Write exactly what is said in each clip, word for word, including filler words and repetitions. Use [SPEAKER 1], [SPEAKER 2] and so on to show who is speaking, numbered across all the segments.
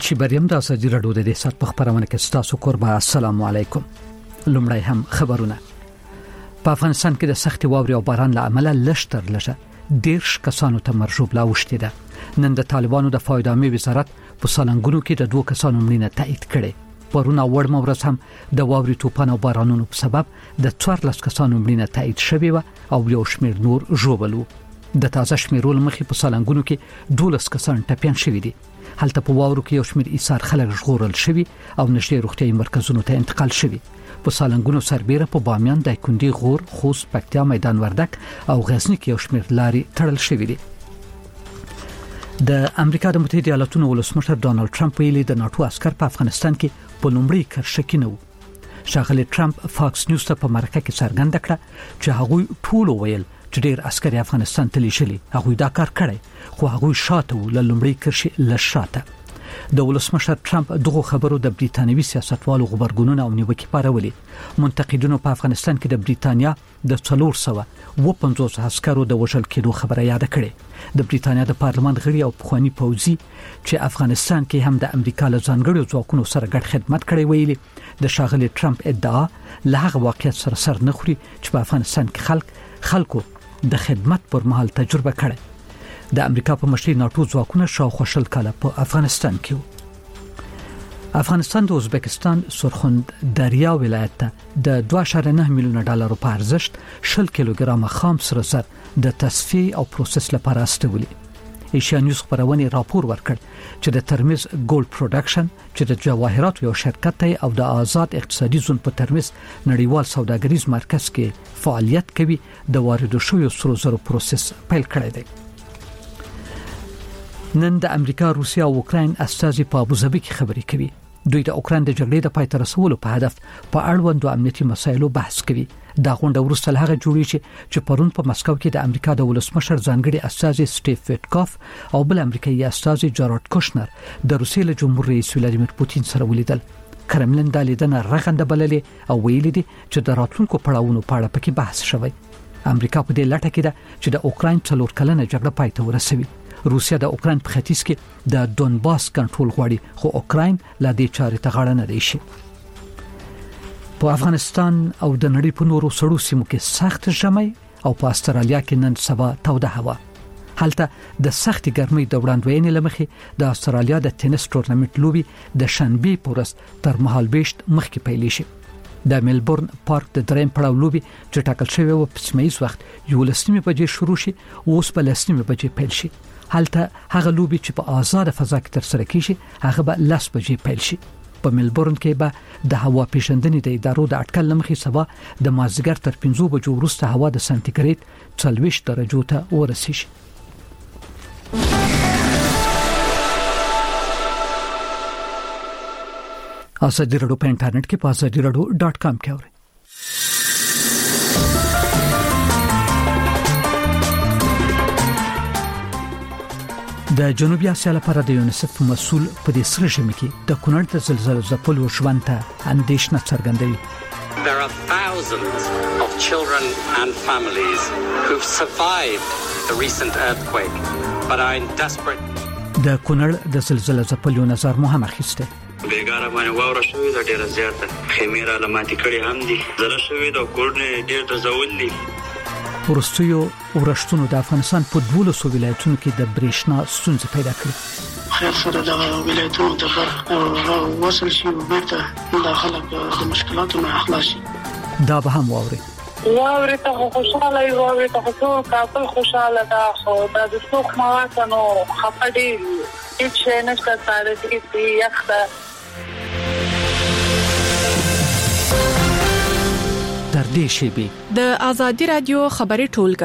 [SPEAKER 1] محمد شیبریم د اساجي رادیو د سات په خبرونه کې تاسو قربا السلام علیکم. لومړی هم خبرونه. په افغانستان کې د سختي واوري او باران له امله لشتر لږه ډیر کسانو ته مرجوب لا وشته ده. نن د طالبانو د فایدامي وزارت په سالنګونو کې د دوه کسانو مړینه تایید کړي. پرونه وړ مورس هم د واوري توپان او بارانونو په سبب د څوارلس کسانو مړینه تایید شوی و او یو شمېر نور ژوبلو. د تازه شمیرول مخې په سالنګونو کې دولس کسان ټپيان شوي دي. هلته په واورو کې یو شمېر ایثار خلک ژغورل شوي او نږدې روغتیايي مرکزونو ته انتقال شوي. په سالنګونو سربېره په بامیان، دایکنډي، غور، خوست، پکتیا، میدان وردک او غزنی کې یو شمېر لاري تړل شوي دي. د امریکا د متحده ایالاتونو ولسمشر ډانلډ ټرمپ ویلي د ناتو عسكر په افغانستان کې په لومړي کرښه کې نه وو. شاغلي ټرمپ فاکس نیوز ته په مرکه کې څرګنده کړه چې هغه ټول ویل چې ډېر عسكر افغانستان ته لیشلي. هغه دا کار کړی خو هغه شاته ول لومړی کرښه لشاته. د ولسمشر ټرمپ دغه خبرو د بریتانوي سیاستوالو خبرګونونه او نیوکې پارولې. منتقدینو په افغانستان کې د بریتانیا د څلور سوه و پنځوس عسکرو د وژل کېدو خبره یاد کړې. د بریتانیا د پارلمان غړي او پخوانی پوځي چې افغانستان کې هم د امریکا له ځانګړو ځواکونو سره ګډ خدمت کړی ویلي د شاغلي ټرمپ ادعا له هغه واقعیت سره سر نه خوري چې په افغانستان کې خلک خلکو د خدمت پر مهال تجربه کړي. د امریکا په مشرۍ ناتو ځواکونه شاوخوا شل کاله په افغانستان کې وو. افغانستان د ازبکستان سرخند دریا ولایت ته د دوه اعشاریه نه میلیونه ډالرو په ارزښت شل کیلوګرام خام سره زر د تصفیه او پروسس لپاره استولي. ایشیا نیوز خبرونه راپور ورکړ چې د ترمیز ګولډ پروډکشن چې د جواهرات یو شرکت دی او د آزاد اقتصادي زون په ترمیز نړیوال سوداګریز مرکز کې فعالیت کوي د واردو شویو سرو زرو پروسس پیل کړی دی. نن د امریکا، روسیا او اوکراین استازي په ابوظبي کې خبرې کوي. دوی د اوکراین د جګړې د پای ته رسولو په هدف په اړوندو امنیتي مسایلو بحث کوي. دا غونډه وروسته هغه جوړیږي چې پرون په مسکو کې د امریکا د ولسمشر ځانګړي استازي سټیف ویټکاف او بل امریکایي استازي جارد کوشنر د روسیې له جمهور رئیس ولادیمیر پوتین سره ولیدل. کرملین د لیدنه رغنده بللې او ویلي دي چې د راتلونکو پړاوونو په اړه پکې بحث شوی. امریکا په دې لټه کې ده چې د اوکراین څلور کلنه جګړه پای ته ورسوي. روسیا د اوکراین په ختیځ کې د دونباس کنټرول غواړي خو اوکراین لا دې چارې ته غاړه نه دی شي. په افغانستان او د نړۍ په نورو سړو سیمو کې سخت ژمی او په استرالیا کې نن سبا توده هوا. هلته د سخت ګرمۍ د وړاندوینې لمخې د استرالیا د ټینس ټورنمنت لوبي د شنبه پورس تر مهال بیشت مخکې پیل شي. د ملبورن پارک د دریم پړاو لوبي چې ټاکل شوی و په سیمایي وخت یو لسمه بجې شروع شي او اوس په لسمه بجې پیل شي. هلته هغه لوبي چې په آزاد فضا کې تر سره کیږي هغه به لس بجې پیل شي. په ملبورن کې به د هوا پیژندنې د ادارو د اټکل لمخې سبا د مازیګر تر پنځه بجو وروسته هوا د سانتیګریډ څلوېښت درجو ته ورسیږي. اساجي رادیو په انټرنیټ کې په اساجي رادیو ډاٹ کام کې اورئ. د جنوبي اسیا لپاره د یونیسف مسؤل په دې سره ژمي کې د کونړ د زلزلې ځپلو ژوند ته اندېښنه څرګندوي.
[SPEAKER 2] There are thousands of children and families who've survived the recent earthquake but are in desperate.
[SPEAKER 1] د کونړ د زلزلې ځپلو نظر مو هم اخیسته.
[SPEAKER 3] بیګاره باندې واوره شوې د ډیره زیاته خیمه را لماتې کړي هم دي. زله شوې د کورنۍ ډیر د زول دي.
[SPEAKER 1] ورستیو ورشتونو د افغانستان په دولسو ولایتونو کې د برېښنا ستونزې پیدا کړې.
[SPEAKER 4] خیر سره د ولایتونو د برخه وصل شي او بیرته د خلک د مشکلاتو نه خلاص شي.
[SPEAKER 1] دا به هم واوري.
[SPEAKER 5] واوري ته خوشاله یو واوري ته ټول کابل خوشاله ده خو د څوک مواکنو خپډي هیڅ نه ستاره دي یخته
[SPEAKER 1] در دې شیبي
[SPEAKER 6] د ازادي رادیو خبري ټولګه.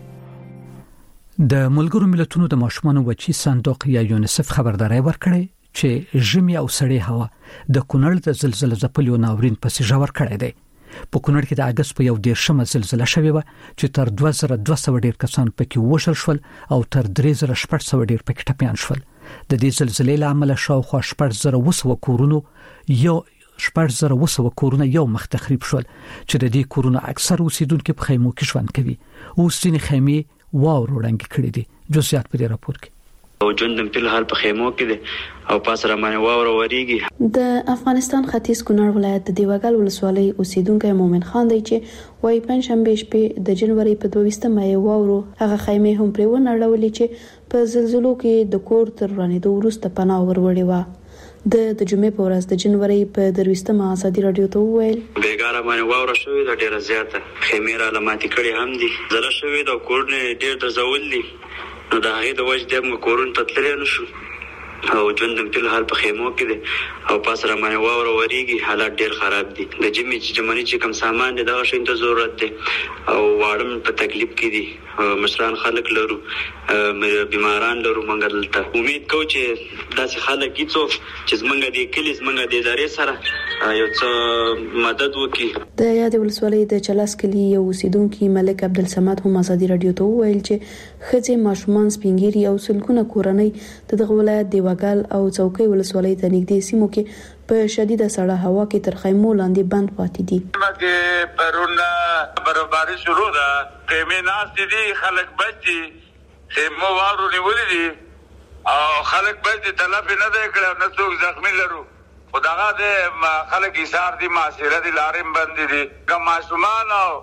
[SPEAKER 1] د ملګرو ملتونو د ماشومانو وچی صندوق یا یونیسف خبرداري ورکړې چې ژمي او سړې هوا د کونړ د زلزلې ځپلو ناورین پسې ژور کړی دی. په کونړ کې د اگست په یو دیرشمه زلزلہ شوې و چې تر دوه زره دوه سوه ډیر کسان پکې وژل شول او تر درې زره شپږ سوه ډیر پکې ټپيان شول. د دې زلزلې له امله شاوخوا شپږ زره اووه سوه کورونو یو شپږ زره اووه سوه کورونه یو مخ تخریب شول چې د دې کورونو اکثر اوسیدونکو په خیمو کې ژوند کوي. اوس ځینې خیمې واورو رنګ کړي دي. جزئیات په دې راپور کې.
[SPEAKER 3] او ژوند په حال په خیمو کې دي او پاس را باندې واوره وریږي.
[SPEAKER 7] د افغانستان ختیځ کونړ ولایت د دیوګل ولسوالۍ اوسیدونکو مومن خان دی چې وای پنځشنبه شپې د جنوري په دویستمه یې واورو هغه خیمه هم پرې ونړولې چې په زلزلو کې د کور تر رانیدو وروسته پناه وروړې و. د د جمعې په ورځ د جنوري په درويستمه ازادي رادیو ته وویل
[SPEAKER 3] بیګاره باندې واوره شوې د ډیره زیاته خیمه را لماتې کړي هم دي زره شوې د کورونه ډیر د زول دي نو د هغه د وجه د کورون تطلع نشو او ژوند په حال په خیمو کې دي او پاس را باندې واوره وریږي حالات ډیر خراب دي د جمی چې جمعنی چې کم سامان دي دغه شین ته ضرورت دي او واړم په تکلیف کې دي مشران خلک لرو بیماران لرو منګ دلته امید کوم چې داسې خلک کیڅو چې زمونږ د کلیس منګ د ادارې سره یو څه مدد وکړي.
[SPEAKER 7] د یاد ولسوالۍ د چلاس کلی یو اوسیدونکو ملک عبدالصمد هم ازادي رادیو ته وویل چې خځې ماشومان سپینګيري او سلګونه کورنۍ د دغه ولایت دیوګل او څوکۍ ولسوالۍ ته نږدې سیمو کې په شدیده سړه هوا کې تر خیمو لاندې بند پاتې دي.
[SPEAKER 8] مګه پرونه برابر شروع ده خیمه ناس دي خلک بچي خیمو وارو نیولې دي او خلک بچي طلب نه دی کړو نه څوک زخمی لرو خداغه د خلک ایثار دي معاشره دي لارم بند دي کوم ماشومان او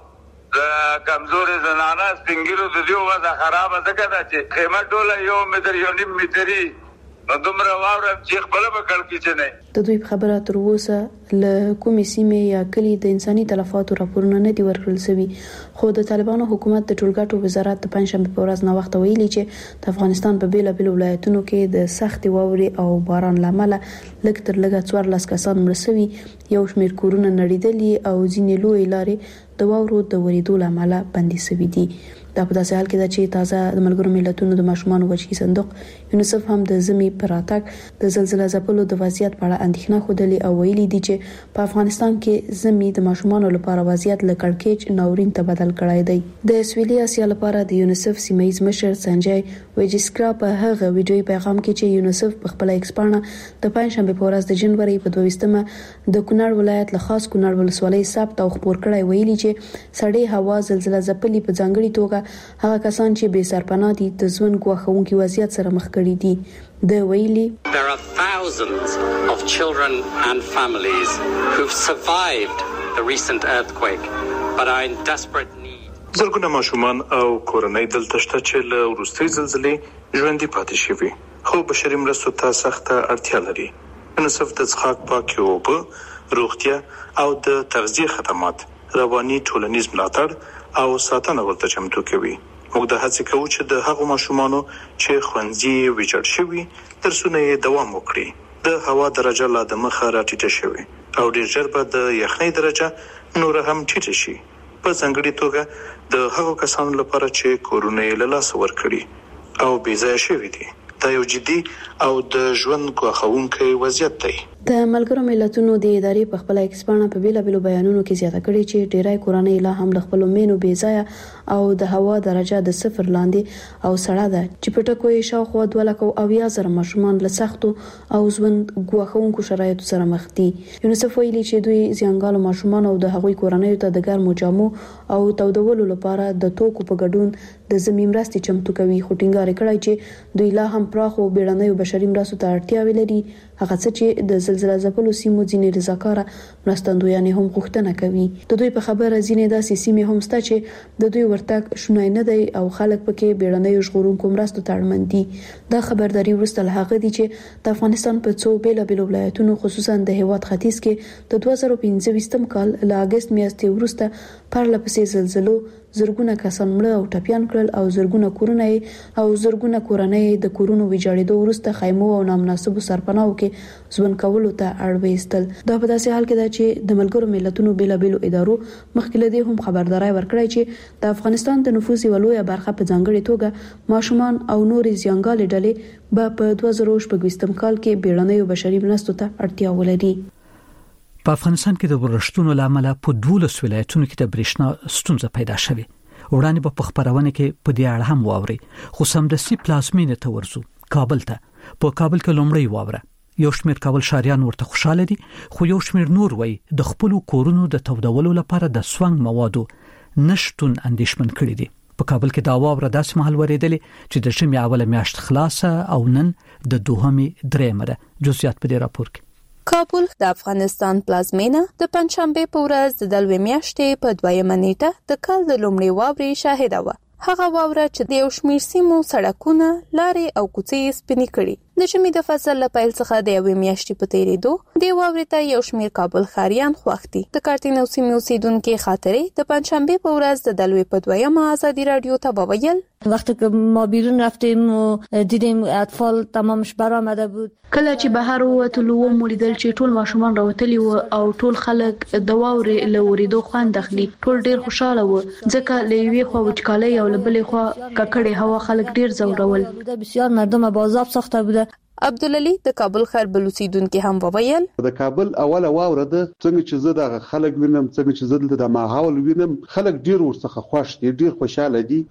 [SPEAKER 8] د کمزوري زنانه سپینګیرو د دیو وضع خراب ده کده چې خیمه ټوله یو متر یو نیم متري دومره واوره چې خپل به کړ کې چې نه
[SPEAKER 7] د دوی خبره تر اوسه له کومې سیمې یا کلی د انساني تلفاتو راپورونه نه دي ورکړل شوي خو د طالبانو حکومت د ټولګټو وزارت د پنځشنبه په ورځ نو وخت ویلي چې د افغانستان په بیل بیل ولایتونو کې د سخت واورې او باران لامل لږ تر لږه څوارلس کسان مړ شوي یو شمېر کورونه نړیدلي او ځینې لوی لارې د واورو د ورېدو لامل بندي شوي دي. دا په داسې حال کې ده چې تازه د ملګرو ملتونو د ماشومان وچی صندوق یونیسف هم د زمي پراتک د زلزلې ځپلو د وضعیت په اړه اندېښنه خوده او ویلي دي چې په افغانستان کې زمي د ماشومان لپاره وضعیت له کړکېچ ناورین ته بدل کړای دی. د سویلي اسیا لپاره د یونیسف سیمایي مشر سنجای ویجسکرا په هغه ویډیوي پیغام کې چې یونیسف په خپل ایکس پاڼه د پنځشنبه په ورځ د جنوري په دویستمه د کونړ ولایت له خاص کونړ ولسوالۍ ثبت او خبر کړای ویلي چې سړې هوا زلزلې ځپلې په ځانګړي توګه هغه کسان چې بے سرپناه دي د ژوند ګواښونکي وضعیت سره مخ کړي دي. د ویلي
[SPEAKER 2] There are thousands of children and families who've survived the recent earthquake but are in desperate need.
[SPEAKER 9] زرګونه ماشومان او کورنۍ دلته شته چې له وروستۍ زلزلې ژوندۍ پاتې شوي خو بشري مرستو ته سخته اړتیا لري. یونیسف د څښاک پاکې اوبه روغتیا او د تغذیه خدمات رواني ټولنیز ملاتړ او ساتنه ورته چمتو کوي. موږ د هڅې کوو چې د هغو ماشومانو چې ښوونځي ویجاړ شوي درسونه یې دوام وکړي. د هوا درجه لا د مخه راټیټه شوې او ډېر ژر به د یخنۍ درجه نور هم ټیټه شي په ځانګړي توګه د هغو کسانو لپاره چې کورونه یې له لاسه ورکړي او بې ځایه شوي دي. دا یو جدي او د ژوند ګواښونکی وضعیت دی.
[SPEAKER 7] د ملګرو ملتونو د ادارې په خپل ایکس پاڼه په بیل بیل بیانونو کې زیاته کړې چې ډیرای کورنۍ لا هم له خپل مینو بې ځای او د هوا درجه د صفر لاندې او سړه ده چې په ټکو یې شاوخوا دوه لکه او اویا زره ماشومان له سختو او ژوند ګواښونکو شرایطو سره مخ دي. یونیسف ویلي چې دوی زیانګالو ماشومان او د هغوی کورنۍ ته د ګرمو جامو او تودولو لپاره د توکو په ګډون د زمي مرستې چمتو کوي خو ټینګار کړی چې دوی لا هم پراخو بیړنیو بشري مرستو ته اړتیا لري هغه څه چې د زلزلې ځپلو سیمو ځینې رضاکاره مرستندویان هم غوښتنه کوي. د دوی په خبره ځینې داسې سیمې هم شته چې د دوی ورتګ شونای نه دی او خلک پکې بیړنیو ژغورونکو مرستو ته اړمن دي. دا خبرداري وروسته له هغه دی چې د افغانستان په څو بیل بیل ولایتونو خصوصا د هیواد ختیځ کې د دوه زره پنځه کال له اگست میاشتې وروسته پرله پسې زلزلو زرګونه کسان مړه او ټپيان کړل او زرګونه کورونه او زرګونه کورنۍ د کورونو ویجاړېدو وروسته خیمو او نامناسبو سرپناهو کې ژوند کولو ته اړ وېستل. دا په داسې حال کې ده چې د ملګرو ملتونو بیلابېلو ادارو مخکې له دې هم خبرداري ورکړې چې د افغانستان د نفوس یو لوی برخه په ځانګړي توګه ماشومان او نورې ځانګړي ډلې به په دوه زره شپږ کال کې بیړنیو بشري مرستو ته اړتیا ولري.
[SPEAKER 1] په افغانستان کې د ورښتونو لامل په دولس ولایتونو کې د برېښنا ستونزه پیدا شوه. وړاندې په خبرونه کې په دې اړه هم واوري خو سمدستي پلازمینه ته ورزو کابل ته. په کابل کې لومړی واوره یو شمېر کابل شاریان ورته خوشاله دي خو یو شمېر نور وای د خپل کورونو د تودولو لپاره د سوانګ موادو نشټون اندیشمن کړی دي. په کابل کې دا واوره داسې مهال ورېدلې چې د شمې اوله میاشت خلاصه او نن د دوهمې درېمه ده. جزئیات په دې راپور کې.
[SPEAKER 10] کابل د افغانستان پلازمینه د پنځشنبه په ورځ د دلوي میاشتې په دویمه نیټه د کال د لومړۍ واورې شاهده و. هغه واوره چې د یو شمېر سیمو سړکونه، لارې او کوڅې سپینې کړي. د ژمي د فصل له پیل څخه د یوې میاشتې په تېرېدو د واورې ته یو شمېر کابل ښاریان خوښ دي. د کارتینو سیمې اوسیدونکي خاطرې د پنځشنبه په ورځ د دلوي په دویمه ازادي رادیو ته وویل
[SPEAKER 11] وقتی که ما بیرون رفتیم و دیدیم اطفال تمامش برآمده بود.
[SPEAKER 7] کله چې بهر ووتلو ومولیدل چې ټول ماشومان راوتلي و او ټول خلک د واورې له ورېدو خوند اخلي. ټول ډیر خوشاله و ځکه له یوې خوا وچکالۍ او له بلې خوا ککړې هوا خلک ډیر ځورول.
[SPEAKER 11] بسیار مردم بازاب ساخته بوده.
[SPEAKER 10] عبدالعلی د کابل ښار بلوچستان هم وویل
[SPEAKER 12] د کابل اوله واوره ده، څنګه چې زه د خلک وینم، څنګه چې زه د ماحول وینم، خلک ډیر ورڅخه خوښ دي، ډیر خوشاله دي.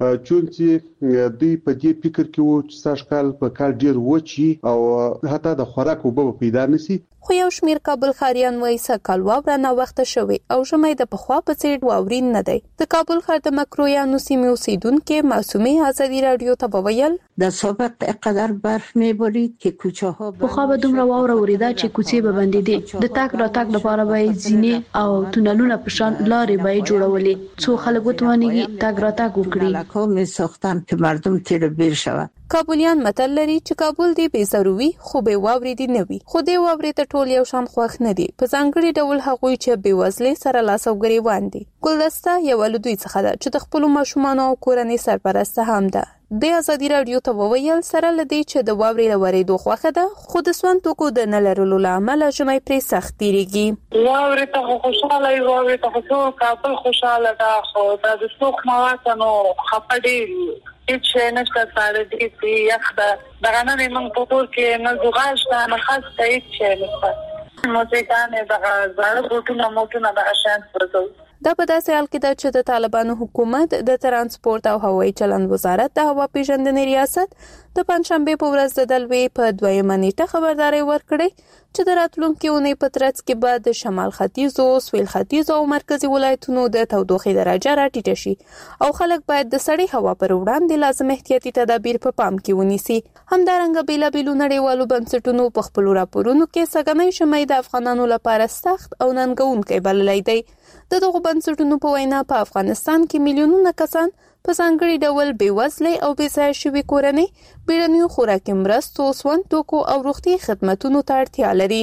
[SPEAKER 12] چونکه دوی په دې فکر کې وو چې سږ کال په کال ډیر وچی او حتی د خوراک وبو پیدا نشي.
[SPEAKER 10] خو یو شمیر کابل ښاریان وایي سږ واوره نه وخت شوی او ژمی د پخوا په څیر واورین نه دی. د کابل ښار د مکرویانو سیمې اوسیدونکو معصومې ازادي رادیو ته وویل
[SPEAKER 13] د سابق قدر برف میبارید که کوچه ها
[SPEAKER 7] په خو به دومره واوره وریدا چې کوڅې به بندېدې. د تاک را تاک لپاره به زینې او تونلونه په شان لارې به جوړولې څو خلک وتوانېږي تاک را تاک وکړي.
[SPEAKER 13] کوم ساختن که مردم تیر بیر شود.
[SPEAKER 10] کابلیان متل لري چې کابل دی بې ضروري خو به واورې دی نه وي. خو دی واورې ته ټول یو شان خوښ نه دي. په ځانګړي ډول هغوی چې بې وزلۍ سره لاس او ګریوان دي. ګلدسته یو له دوی څخه ده چې د خپلو ماشومانو او کورنۍ سرپرسته هم ده. د ازادي رادیو ته وویل سره لدی چې د واورې له ورېدو خوښه ده خو د سون توکو د نه لرلو له امله ژمی پرې سخت تېرېږي.
[SPEAKER 5] واورې ته خوشاله وي، واورې ته ټول کابل خوشاله ده، خو دا د څوک مواد نو خپه ډېر هیڅ شی نشته. ساړه ډېر دي، یخ ده. دغه نه موږ په کور کې نه زغال شته نه خسته هیڅ شی نشته. موسیقانې دغه زاړه بوټونه موټونه دغه شیان پرځو.
[SPEAKER 10] دا په داسې حال کې ده چې د طالبانو حکومت د ترانسپورت او هوایي چلند وزارت د هوا پیژندنې ریاست د پنځشنبه په ورځ د دلوي په دویمه نیټه خبرداري ورکړې چې د راتلونکي اونۍ په ترڅ کې به د شمال ختیځو، سویل ختیځو او مرکزي ولایتونو د تودوخې درجه راټیټه شي او خلک باید د سړې هوا پر وړاندې لازم احتیاطي تدابیر په پام کې ونیسي. همدارنګه بیلابیلو نړیوالو بنسټونو په خپلو راپورونو کې سږنی ژمی د افغانانو لپاره سخت او ننګونکی بللی دی. د دغو بنسټونو په وینا په افغانستان کې میلیونونه کسان په ځانګړي ډول بېوزلۍ او بېځایه شوي کورنۍ بیړنیو خوراکي مرستو، سون توکو او روغتیایي خدمتونو ته اړتیا لري.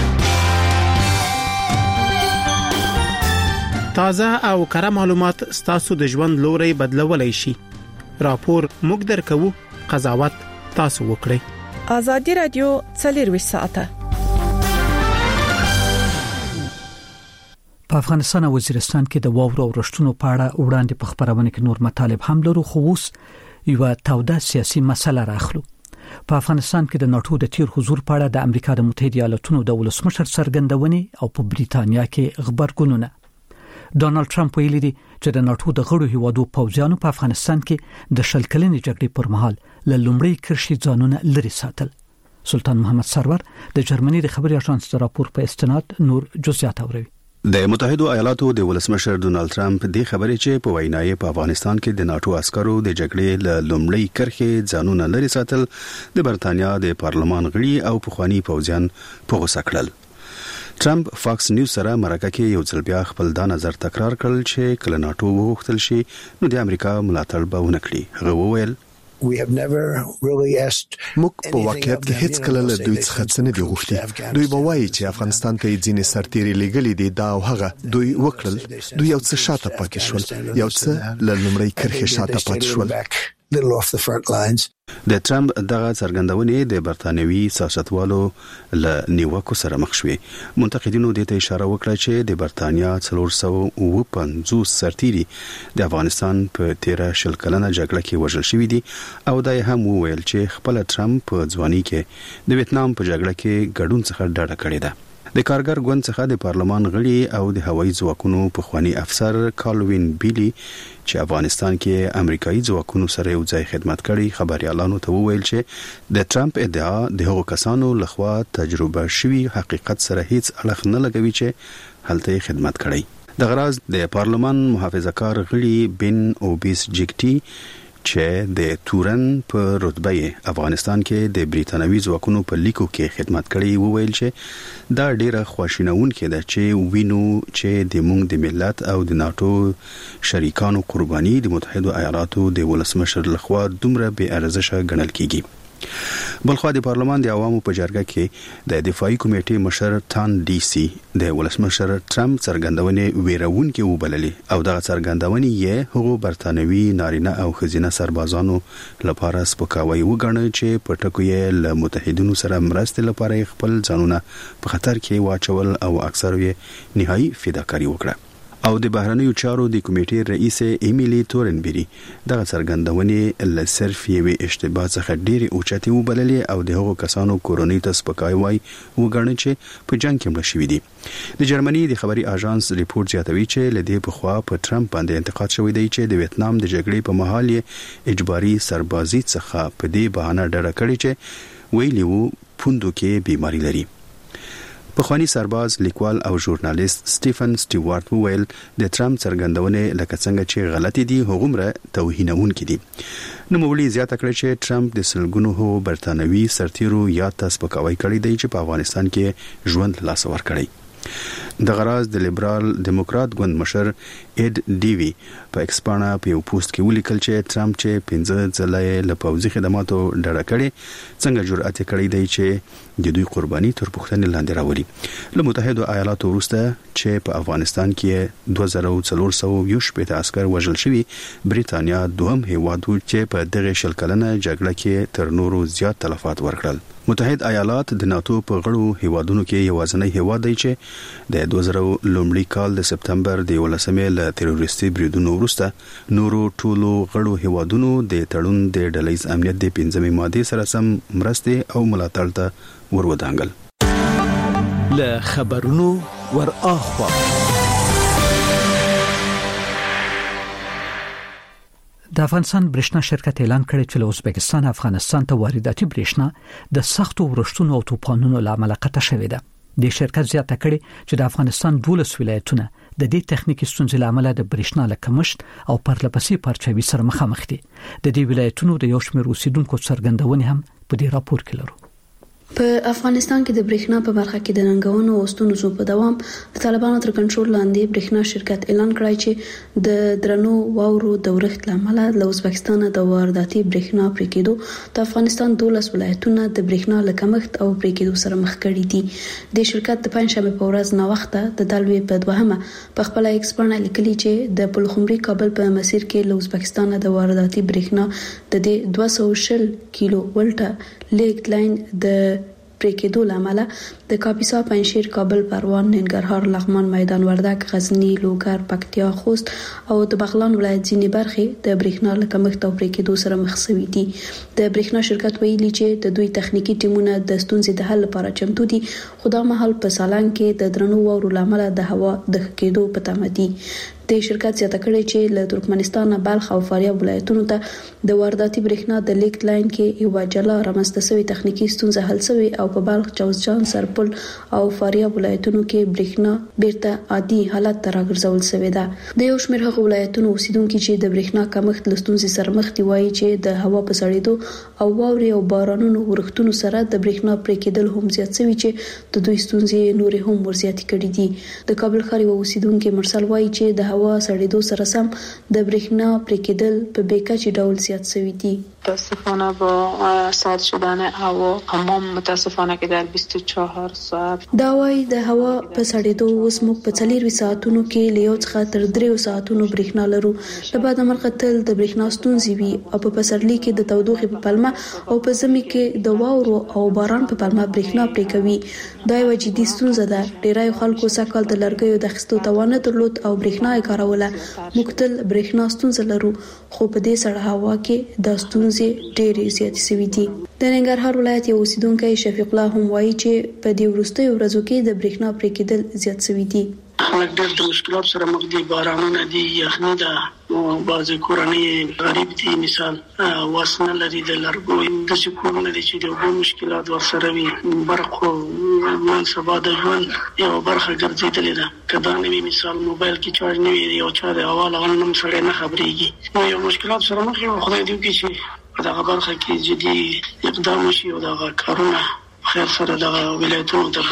[SPEAKER 14] تازه او کره معلومات ستاسو د ژوند لوري بدلولای شي. راپور موږ درکوو، قضاوت تاسو وکړئ.
[SPEAKER 6] ازادي رادیو څلور ساعته
[SPEAKER 1] په افغانستان او وزیرستان کې د واورو او رښتونو په اړه وړاندې په خبرونه کې نور مطالب هم لرو، خو اوس یو توده سیاسي مسله راخلو. په افغانستان کې د ناتو د تیر حضور په اړه د امریکا د متحده ایالاتونو د ولسمشر څرګندونې او په بریتانیا کې خبرګونونه. ډونالد ټرمپ ویلي دی چې د ناتو د غړو هیوادو پوځیانو په افغانستان کې د شل کلنې جګړې پر مهال له لومړۍ کرښې ځانونه لري ساتل. سلطان محمد سرور د جرمني د خبري اژانس د راپور په استناد نور جزئیات اوري.
[SPEAKER 15] د متحده ایالاتو د ولسمشر ډونالد ټرمپ د خبرې چې په وینای په افغانستان کې د ناتو عسکرو د جګړې له لومړۍ کرښې ځانونه لري ساتل د برتانیا د پارلمان غړي او پخوانی پوځیان په غوسه کړل. ټرمپ فاکس نیوز سره مرکه کې یو ځل بیا خپل دا نظر تکرار کړل چې کله ناتو وغوښتل شي نو د امریکا ملاتړ به ونه کړي. هغه وویل
[SPEAKER 16] موږ په واقعیت کې هیڅ کله له دوی څخه څه نه دی غوښتي. دوی به وایي چې افغانستان ته یې ځینې سرتېري لېږلي دي، دا او هغه دوی وکړل. دوی یو څه شاته پاتې شول، یو څه له لومړۍ کرښې شاته پاتې شول.
[SPEAKER 15] د ټرمپ دغه څرګندونې د برتانوي سیاستوالو له نیوکو سره مخ شوې. منتقدینو دې ته اشاره وکړه چې د برتانیا څلور سوه اووه پنځوس سرتیري د افغانستان په تیره شل کلنه جګړه کې وژل شوي دي او دا هم وویل چې خپل ټرمپ په ځواني کې د ویتنام په جګړه کې ګډون څخه ډډه کړې ده. د کارګر ګوند څخه د پارلمان غړي او د هوایي ځواکونو پخوانی افسر کالوین بیلی چې افغانستان کې امریکایي ځواکونو سره یو ځای خدمت کړي خبريالانو ته وویل چې د ټرمپ ادعا د هغو کسانو لخوا تجربه شوی حقیقت سره هیڅ اړخ نه لګوي چې هلته خدمت کړي. د غراز د پارلمان محافظه‌کار غړي بن اوبیس جګټي چې د تورن په رتبه افغانستان کې د بریټانوي ځواکونو په لیکو کې خدمت کړی وویل چې دا ډیره خواشینونکې ده چې وینو چې د موږ د ملت او د ناتو شریکانو قرباني د متحده ایالاتو د ولسمشر لخوا دومره بې ارزښه ګڼل کیږي. بلخوا د پارلمان د عوامو په جرګه کې د دفاعي کمیټې مشر تان ډي سي د ولسمشر ټرمپ څرګندونې ویرونکې وبللې او دغه څرګندونې یې هغو برتانوي نارینه او ښځینه سربازانو لپاره سپکاوی وګڼه چې په ټکو یې له متحدینو سره مرستې لپاره خپل ځانونه په خطر کې واچول او اکثر یې نهایي فداکاري وکړه. او د بهرنیو چارو د کمیټې رئیس ایمیلی تورنبری دغه څرګندونې له صرف یوې اشتباه څخه ډېرې اوچتې وبللې او د هغو کسانو کورونی ته سپکاوی وګڼه چې په جنگ کې مړه شوي دي. د جرمني د خبري اژانس ریپورت زیاتوي چې لدې په خوا په ټرمپ باندې انتقاد شوی دی چې د ویتنام د جګړې په مهال یې اجباري سربازي څخه په دې بهانه ډډه کړې چې ویلي وو پوندو کې بیماری لري. پخوانی سرباز لیکوال او ژورنالیست سټیفن سټیوارت وویل د ټرمپ څرګندونې لکه څنګه چې غلطي دي هغومره توهینونکې دي. نوموړي زیاته کړې چې ټرمپ د سلګونو هو برتانوي سرتیرو یا تاسپکاوي کړی دی چې په افغانستان کې ژوند لاس ور کړی. د غراز د لیبرال دیموکرات ګوند مشر اډ ډیوی په ایکسپانا په یو پوسټ کې ولیکل چې ټرمپ چې پنځه ځله له پوځي خدماتو ډډه کړي څنګه جرأت کړی دی چې د دوی قرباني تر پوښتنې لاندې راولي. له متحده ایالاتو وروسته چې په افغانستان کې دوه زره څلور سوه یو شپږ عسكر وژل شوي، بریټانیا دوهم هیواد و چې په دغه شل کلنه جګړه کې تر نورو زیات تلفات ورکړل. متحد ایالات د ناتو په غړو هیوادونو کې یوازینی هیواد دی چې د دوه زره لومړي کال د سپتمبر د ولسمې له تروریستي بریدونو وروسته نورو ټولو غړو هیوادونو د تړون د ډلهیز امنیت د پنځمې ماده سره سم مرستې او ملاتړ ته ورودانګل.
[SPEAKER 17] له خبرونو ور اخوا
[SPEAKER 1] د افغانستان برېښنا شرکت اعلان کړی چې له ازبکستان افغانستان ته وارداتي برېښنا د سختو ورښتونو او طوفانونو لامل قطع شوې ده. د شرکت زیاته کړي چې د افغانستان دولس ولایتونه د دې تخنیکی ستونزې لامل د برېښنا له کمښت او پرلپسې پرچاوي سره مخامخ دي. د دې ولایتونو د یو شمېر اوسیدونکو څرګندونې هم په دې راپور کې لرو.
[SPEAKER 7] په افغانستان کې د برېښنا په برخه کې د ننګونو او ستونزو په دوام د طالبانو تر کنټرول لاندې برېښنا شرکت اعلان کړی چې د درنو واورو د ورښت لامل له ازبکستان د وارداتي برېښنا پرې کېدو د افغانستان دولس ولایتونه د برېښنا له کمښت او پرې کېدو سره مخ کړي دي. د شرکت د پنځشنبه په ورځ نه وخته د دلوي په دوهمه په خپل ایکسپرن لیکلي چې د پلخمري کابل په مسیر کې له ازبکستان د وارداتي برېښنا د دوه سوه شل کیلو ولټه لیګ لاین د پریکېدو لامل د کاپیسا، پنجشیر، کابل، پروان، ننګرهار، لغمان، میدان وردګ، غزنی، لوګر، پکتیا، خوست او د بغلان ولایت ځینې برخې د برېښنا له کمښت او پریکېدو سره مخ شوي دي. د برېښنا شرکت ویلي چې د دوی تخنیکی ټیمونه د ستونزې د حل لپاره چمتو دي، خو دا مهال په سالنګ کې د درنو واورو لامل د هوا د ښه کېدو په تمه دي. د شرکت زیاته کړی چې له ترکمنستان، بلخ او فاریاب ولایتونو ته د وارداتي برېښنا د لیک لاین کې یو جلا رامنځته شوی تخنیکی ستونزه حل شوی او په بلخ، جوزجان، سرپل او فاریاب ولایتونو کې برېښنا بیرته عادي حالت ته راګرځول شوې ده. د یو شمېر هغه ولایتونو اوسیدونکو چې د برېښنا کمښت له ستونزې سره مخ دي وایي چې د هوا په سړېدو او واورې او بارانونو ورښتونو سره د برېښنا پرې کېدل هم زیات شوي چې د دوی ستونزې نورې هم ورزیاتې کړي دي. د کابل ښار یو اوسیدونکو مرسل وایي چې د هوا سړېدو سره سم د برېښنا پرې کېدل په بیکچې ډول زیات شوي دي.
[SPEAKER 18] متاسفانه با سرد شدن هوا تمام متاسفانه که در بیست و چهار ساعت
[SPEAKER 7] دا وایي د هوا په سړېدو اوس موږ په څلوروي ساعتونو کې له یو څخه تر دریو ساعتونو برېښنا لرو. له بعده مرغه تل د برېښنا ستونزې وي او په پسرلي کې د تودوخې په پلمه او په ژمي کې د واورو او باران په پلمه برېښنا پرې کوي. دا یو جدي ستونزه ده. ډیری خلکو سکهال د لرګیو د اخیستو توان نه درلود او برېښنا یې کاروله. موږ تل برېښنا ستونزه لرو، خو په دې سړه هوا کې د ستونزې ډېرې زیاتې شوي دي. د ننګرهار ولایت یو اوسیدونکی شفیق الله هم وایي چې په دې وروستیو ورځو کې د برېښنا پرې کېدل زیات شوي دي.
[SPEAKER 4] خلک ډېر د مشکلات سره مخ دي. بارانونه دي، یخني ده، بعضې کورنۍ غریب دي، مثال واس نه لري د لرګو. داسې کورونه دي چې د اوبو مشکلات ورسره وي. برق خو نن سبا د ژوند یوه برخه ګرځېدلې ده. که دا نه وي، مثال موبایل کې چارج نه وي، یو چا د هوا له غله هم سړی نه خبرېږي. نو یو مشکلات سره مخ یو. خدای دې وکړي چې په دغه برخه کې جدي اقدام وشي او دغه کارونه خیر سره د ولایتونو ته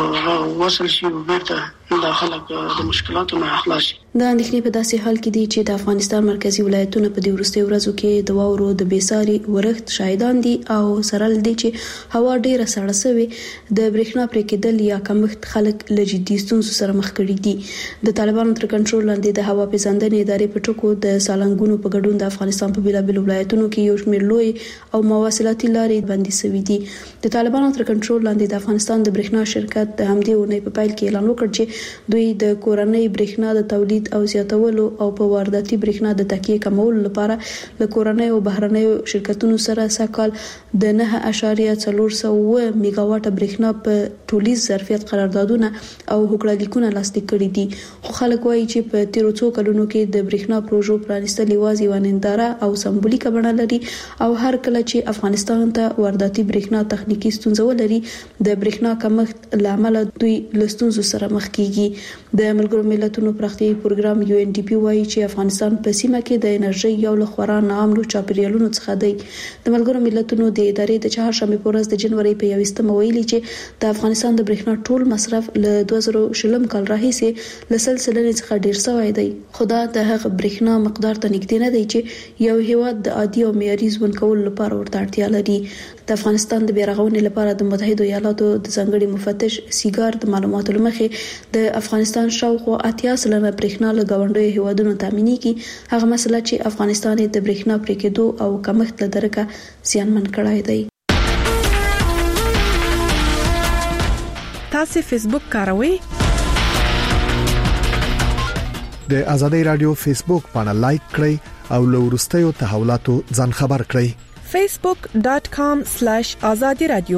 [SPEAKER 4] بر وصل شي او بیرته د خلک د مشکلاتو نه خلاص شي.
[SPEAKER 7] د اندېښنې په داسې حال کې دي چې د افغانستان مرکزی ولایتونه په دې وروستیو ورځو کې د واورو د بېساري ورښت شاهدان دي او سره له دې چې هوا ډیره سړه شوې، د برېښنا پرې کېدل یا کمښت خلک له جدي ستونزو سره مخ کړي دي. د طالبانو تر کنټرول لاندې د هوا پیژندنې ادارې په ټکو د سالنګونو په ګډون د افغانستان په بیلابیلو ولایتونو کې یو شمېر لوی او مواصلاتي لارې بندي شوې دي. د طالبانو تر کنټرول لاندې د افغانستان د برېښنا شرکت د همدې اونۍ په پیل کې اعلان وکړ چې دوی د کورنۍ برېښنا د تولید او زیاتولو او په وارداتي برېښنا د تکیه کمولو لپاره له کورنۍ او بهرنیو شرکتونو سره سږکال د نه اعشاریه څلور سوه میگا واټه برېښنا په ټولیز ظرفیت قراردادونه او هوکړه لیکونه لاسلیک کړي دي. خو خلک وایي چې په تیرو څو کلونو کې د برېښنا پروژو پرانیستل یوازې یوه ننداره او سمبولیکه بڼه لري او هر کله چې افغانستان ته وارداتي برېښنا تخنیکی ستونزه ولري، د برېښنا کمښت له امله دوی له ستونزو سره مخ کیږي. د ملګرو ملتونو پراختیایي پروګرام یو ان ډي پی وایي چې افغانستان په سیمه کې د انرژي یو له خورا ناامنو چاپیریالونو څخه دی. د ملګرو ملتونو د ادارې د چهارشنبې په ورځ د جنوري په یوویشتمه ویلي چې د افغانستان د برېښنا ټول مصرف له دوه زره شلم کال راهیسې له سل سلنې څخه ډیر شوی دی. خو دا د هغه برېښنا مقدار ته نږدې نه دی چې یو هیواد د عادي او معیاري ژوند کولو لپاره ورته اړتیا لري. د افغانستان د بیارغونې لپاره د متحده ایالاتو د ځانګړي مفتش سیګار د معلوماتو لمخې د افغانستان شاوخوا اتیا سلنه برېښنا له ګاونډیو هیوادونو تامینېږي. هغه مسله چې افغانستان د برېښنا پرې کېدو او کمښت له درکه زیانمن کړی دی.
[SPEAKER 6] تاسو فیسبوک کاروئ؟
[SPEAKER 16] د ازادي رادیو فیسبوک باندې لایک کړئ او له وروستیو تحولاتو ځان خبر کړئ.
[SPEAKER 6] facebook dot com slash azadi radio.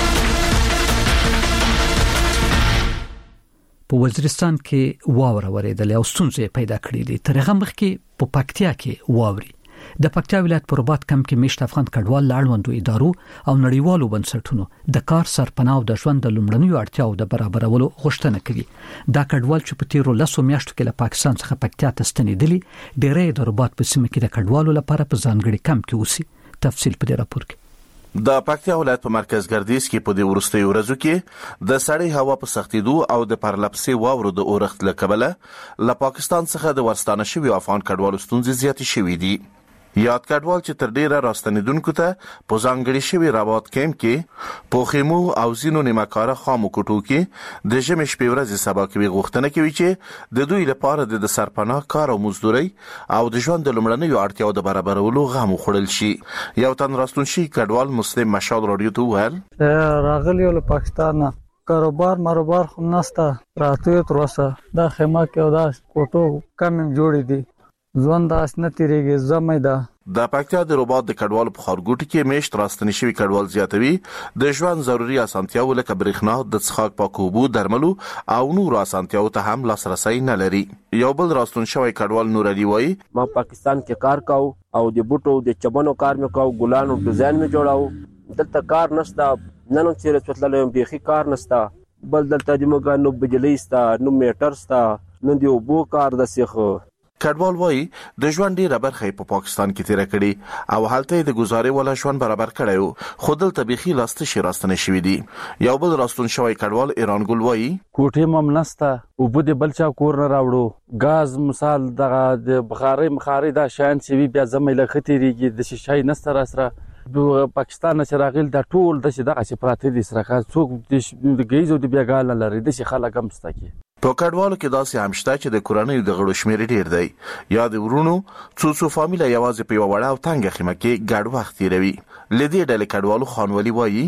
[SPEAKER 1] په وزیرستان کې واوره ورېدل او ستونزې پیدا کړې دي. تر هغه مخکې په پکتیا کې واوري د پکتیا ولایت په رباط کم کې میشت افغان کډوال لاړوندو ادارو او نړیوالو بنسټونو د کار سرپناه او د ژوند د لومړنیو اړتیاو د برابرولو غوښتنه کوي. دا کډوال چې په تیرو لسو میاشتو کې له پاکستان څخه پکتیا ته ستنېدلي، ډېری د رباط په سیمه کې د کډوالو لپاره په ځانګړي کم کې اوسي. تفصیل په دې راپور کې.
[SPEAKER 19] د پکتیا ولایت په مرکز ګردیز کې په دې ورستۍ ورځو کې د سړې هوا په سختېدو او د پرلپسې واورو د اورښت له کبله له پاکستان څخه د ورستانه شوي افغان کډوالو ستونزې زیاتې شوې دي. یاد کډوال چې تر ډیره راستنیدونکو ته په ځانګړي شوي رباط کیمپ کې په خیمو او زینو نیمه‌کاره خامو کوټو کې د ژمي شپې ورځې سبا کوي غوښتنه کوي چې د دوی لپاره د سرپناه کار او مزدوري او د ژوند د لومړنیو اړتیاو د برابرولو غم وخوړل شي. یو تن راستون شي کډوال مسلم مشال رادیو ته ویل
[SPEAKER 20] راغلی له پاکستان کاروبار مروبار خو نسته راتوي تر اوسه دا خیمه کې او دا کوټو کم جوړې دي ځوان د اسنه تیریږي زمې ده.
[SPEAKER 19] د پکتیا د رباط د کډوالو په خارګوټ کې میشت راستنی شوی کډوال زیاتوي د ژوند ضروري اسانتیاو لکه برېښنا، د څښاک پاکو اوبو، درملو او نور اسانتیاو ته هم لاسرسي نه لري. یو بل راستون شوی کډوال نور علي وایي
[SPEAKER 21] ما پاکستان کې کار کاو او د بوټو د چبنو کار مې کاو، ګلانو ډیزاین مې جوړاو. دلته کار نشته، نن چې رسوتلم بيخي کار نشته، بل دلته د موږ نو بجلی ستا نو میټر ستا نو دی وبو کار د سیخو.
[SPEAKER 19] کډوال وایي د ژوند ډیره برخه په پاکستان کې تیر کړي او حالت د گزارې ولا ژوند برابر کړي خو دلته بيخي لاسته شي راستنه شوی دي. یو بل راستون شوی کډوال ایران ګل وایي
[SPEAKER 20] کوټه ممنسته او بده بلچا کور نه راوړو غاز مثال د بخاري مخاري دا شان سی بیا زمې لختيږي د شي نستر اسره د پاکستان شراغیل د ټول د دغه چې پراته دي سره څوک د غیزو د بیاګال لري د شي خلک هم ستکي.
[SPEAKER 19] په کډوالو کې داسې هم شته چې د کورنۍ د غړو شمیر ډیر دی یا د ورونو څو څو فامیله یوازې په یو وړه او تنګ خیمه کې ګډ وخت تیروي. لدې ډلې کډوالو خانولي وایي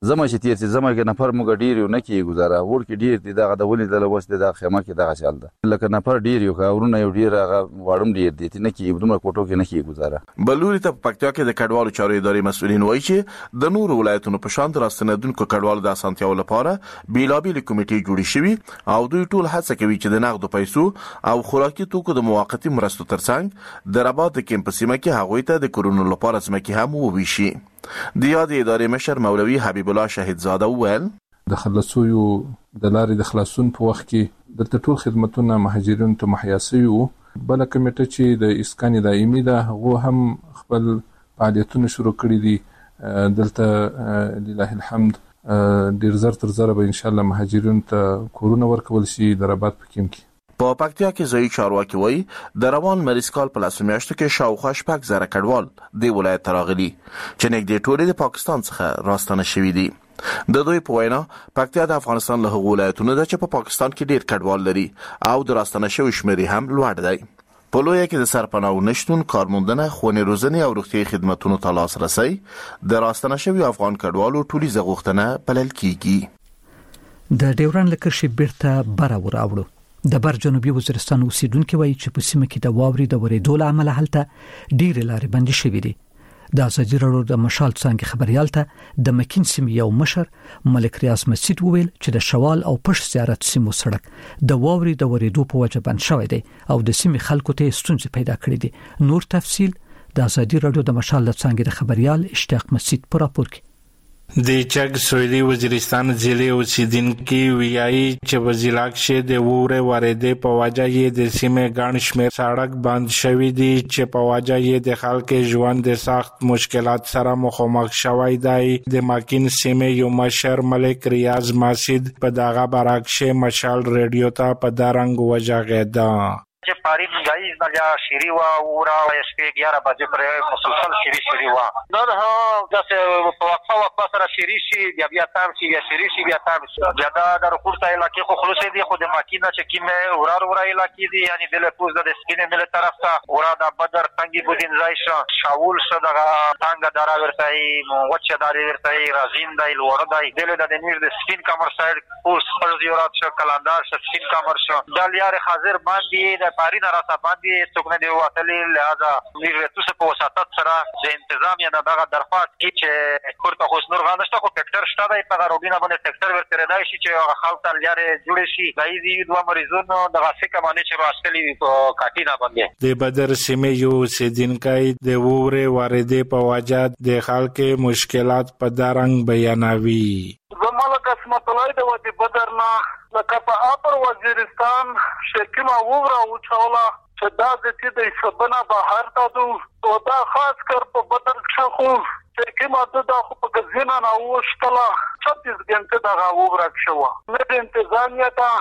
[SPEAKER 20] زما چې تیر چې زما کې نفر موږ ډیر یو نه کی گزاره ور کې ډیر دي دغه د ولې د لوس د خیمه کې دغه چل ده لکه نفر ډیر یو کارونه یو ډیر هغه واړم ډیر دي نه کی دومره کوټو کې نه کی گزاره
[SPEAKER 19] بلوري ته پکتیا کې د کډوالو چارې ادارې مسؤلین وایي چې د نور ولایتونو په شان راستنیدونکو کډوالو د اسانتیاو لپاره بیلابیل کمیټې جوړې شوې او دوی ټول هڅه کوي چې د نقد پیسو او خوراکي توکو د موقتی مرستو ترڅنګ د رباط د کیمپ سیمه کې هغوی ته د کورونو لپاره ځمکې هم وویشي. د یادې ادارې مشر مولوي حبیب الله شهید زاده وویل
[SPEAKER 3] د خلاصویو د لارې د خلاصون په وخت کې د ټول خدماتونه مهاجرینو ته مهیا شوي وو. بل کمیټه چې د اسکان دایمي ده هغه هم خپل فعالیتونه شروع کړي دي دلته لله الحمد ډیر زر تر زر به ان شاء الله مهاجرینو ته کورونه ورکول شي د رباط په کیم کې.
[SPEAKER 19] په پکتیا کې ځای چارواکي وایي د روان مریضکال په لاسو میاشتو کې شاوخوا شپږ زره کډوال د ولایت راغلي چې نږدې ټول د پاکستان څخه راستنه شوي دي. د دوی په وینا پکتیا د افغانستان له ولایتونو ده چې په پاکستان کې ډیر کډوال لري او د راستنه شوي شمیر هم لوړ دی. په لویه کې د سرپناه نشټون کارموندنه خونې روزنې او روغتیايي خدماتونو ته لاسرسي د راستنه شوي افغان کډوالو ټولیزه غوښتنه بلل کیږي.
[SPEAKER 1] د ډیورن لکرشي بیرته بره وراوړو. د بر جنوبي وزیرستان اوسیدونکو وایي چې په سیمه کې د واوري د ورېدو له امله هلته ډېر لارې بندي شوې دي. د ازادي راډیو د مشال څنګه خبريال ته د مکین سیمې یو مشر ملک ریاض مسجد وویل چې د شوال او پښ زیارت سیمو سړک د واوري د ورېدو په وجه بند شوی دی او د سیمې خلکو ته ستونزې پیدا کړې دي. نور تفصيل د ازادي راډیو د مشال څنګه د خبريال اشتیاق مسجد پر راپور کې.
[SPEAKER 22] د چک سویلي وزیرستان ضلع اوسیدونکو ویایي چې وزیرلاک شه د ووره واردې په وجه یې د سیمې ګڼ شمېر سړک بند شوی دی چې په وجه یې د خلکو ژوند د سخت مشکلات سره مخامخ شوی دی. د ماکین سیمې یو مشر ملک ریاض مسجد په دغه برعکس مشال رادیو ته په دارنګ وجاغیدا
[SPEAKER 23] چې پارین غایز نه یا شری وا اورا شپې اګیاره بجې پر مسلسل شری شری وا نو ده د په وقفه وقفه سره شری شي بیا بیا تام شي بیا شری شي بیا تام شي بیا دا د رکوټه علاقې خو خلاص دي خو د ماکینه چې کیمه اورا اورا علاقې دي یعنی د لپوز د سپینې مل طرف ته اورا د بدر څنګه بودین ځای شو شاول شو دغه څنګه درا ورته وچه داري ورته رازین دی لور دی د له د نیر د سپین کمر سایډ پوس پر زیارت شو کلندر شو سپین کمر شو د لیار حاضر باندې پارین راته باندې څوک نه واتلې لہذا موږ تاسو په وساتت سره د انتظامیه دغه درخواست کی چې کورته خو نور غانشته خو فکټر شته دی په روبینه باندې فکټر ورته راځي چې هغه خلک لارې جوړ شي دای دي دوه مریضونو دغه څه باندې چې راستلې په کاټینا باندې
[SPEAKER 22] د بدر سیمه یو سیدینکای د ووره واردې په وجه د خلکو مشکلات په دارنګ بیانوي.
[SPEAKER 24] زموږ قسمت الله د ودی بدرنا لکه په اپر وزیرستان شکیما وورا او چولا چې دا د دې سبنا بهر تاسو او دا خاص کر په بدر کې خو شکیما د خو په غزینا نه وشتله چتیس ګنټه دا وورا شو نه د انتظامیه دا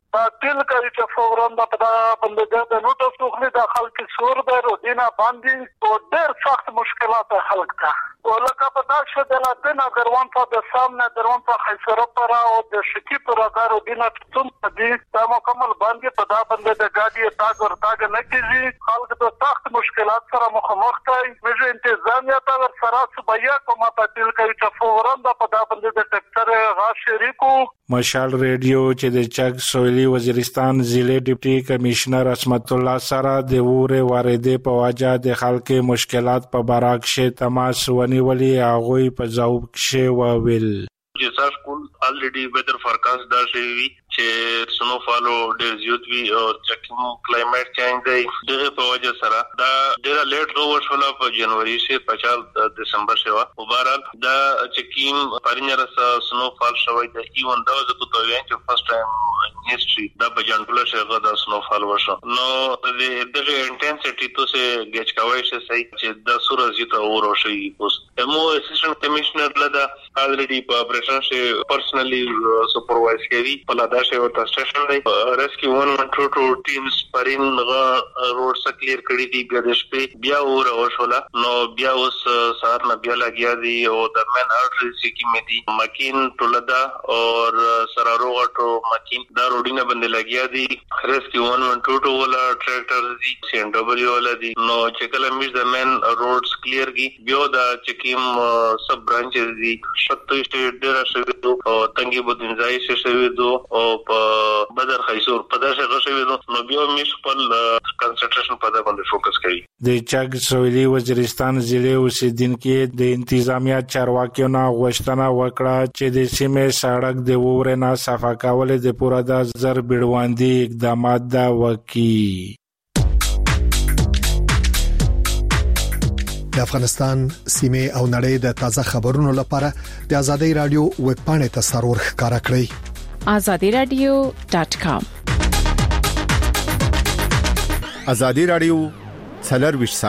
[SPEAKER 24] تل کوي چې فورن د پدا بندګه د نوټو څوخلي د خلک سور د رودینا باندې او ډېر سخت مشکلات خلک ته ولکه په داشه د لاتنه دروان په د سامنے دروان په خیسره پر او د شکی پر د رودینا څوم دي دا مکمل باندې په دا باندې د ګاډي تاګ ور تاګ نه کیږي خلک د سخت مشکلات سره مخامخ دي مې انتظامیه ته ور سره صبیا کومه په تل کوي چې فورن د پدا باندې د ټکټر غا شریکو.
[SPEAKER 22] مشال رادیو چې د چک سویلي وزیرستان ضلع ډیپټي کمشنر اسمت الله سره د ووره واردې په وجه د خلکو مشکلات په برعکس تماس ونیولي هغه په ځواب کې وویل
[SPEAKER 25] چې تاسو کول الریډي ویدر فورکاست دا شوی چې سنو فالو ډېر زیات وی او چې کلایمټ چینج دی دغه په وجه سره دا ډېر لیټ روور شول په جنوري سے پچاس دسمبر شوا وبارال دا چې کیم پرینره سنو فال شوی دا ایون دا د تو توین چې فرست ټایم هیستوري دا په جنټل شغه دا سنو فال وشو نو د دغه انټنسټی تو سه ګچ کاوي شي چې دا سور زیته اورو شي اوس مو اسسټنټ کمشنر لدا الریډي په اپریشن سے پرسنلی سپروایز کوي په لادا شي ورته سټیشن دی ریسکیو ون ون ټو ټو ټیمز پرین غا روډ سره کلیر کړی دی بیا د شپې بیا اور وشولا نو بیا اوس سهار نه بیا لګیا دی او د مین ارټری سکی مې دی مکین ټولدا او سراروغه ټو مکین دا روډینه باندې لګیا دی ریسکیو ون ون ټو ټو ولا ټریکټر دی سی ان ډبلیو ولا دی نو چې کله مې د مین روډز کلیر کی بیا دا چکیم سب برانچز دی شتو سټیټ ډیر شوی او تنګي بدنځای شوی دو او په بدر خیسور په داسې غشوي نو بیا مې خپل کنسنټریشن په دا باندې فوکس کوي
[SPEAKER 22] د چاګ سویلي وزیرستان ضلع اوسیدونکو د انتظامیه چارواکیو نه غوښتنه وکړه چې د سیمې سړک د وورنا صفا کول د پوره د زر بیړواندي اقدامات دا وکړي.
[SPEAKER 16] د افغانستان سیمه او نړۍ د تازه خبرونو لپاره د ازادي رادیو ویب پاڼې ته سرور ښکارا کړئ
[SPEAKER 6] azadi radio dot com.
[SPEAKER 2] ازادي رادیو څلور ویشت